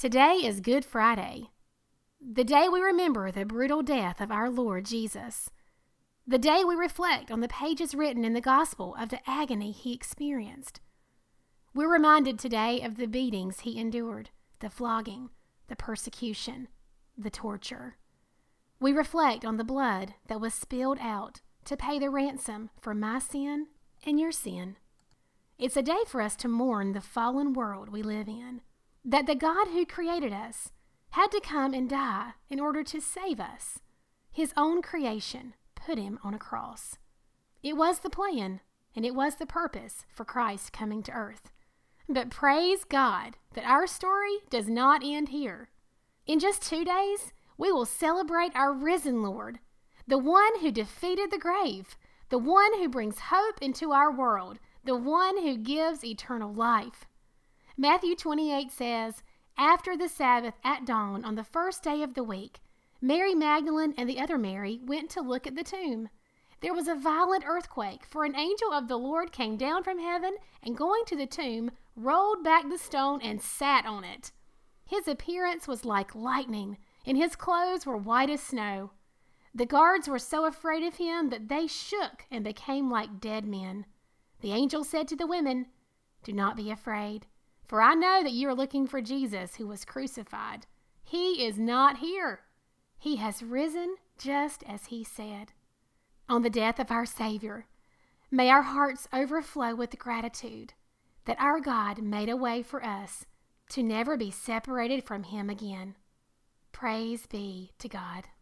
Today is Good Friday, the day we remember the brutal death of our Lord Jesus, the day we reflect on the pages written in the gospel of the agony he experienced. We're reminded today of the beatings he endured, the flogging, the persecution, the torture. We reflect on the blood that was spilled out to pay the ransom for my sin and your sin. It's a day for us to mourn the fallen world we live in, that the God who created us had to come and die in order to save us. His own creation put him on a cross. It was the plan, and it was the purpose for Christ coming to earth. But praise God that our story does not end here. In just 2 days, we will celebrate our risen Lord, the one who defeated the grave, the one who brings hope into our world, the one who gives eternal life. Matthew 28 says, "After the Sabbath at dawn on the first day of the week, Mary Magdalene and the other Mary went to look at the tomb. There was a violent earthquake, for an angel of the Lord came down from heaven and going to the tomb, rolled back the stone and sat on it. His appearance was like lightning, and his clothes were white as snow. The guards were so afraid of him that they shook and became like dead men. The angel said to the women, 'Do not be afraid, for I know that you are looking for Jesus who was crucified. He is not here. He has risen just as he said.'" On the death of our Savior, may our hearts overflow with gratitude that our God made a way for us to never be separated from him again. Praise be to God.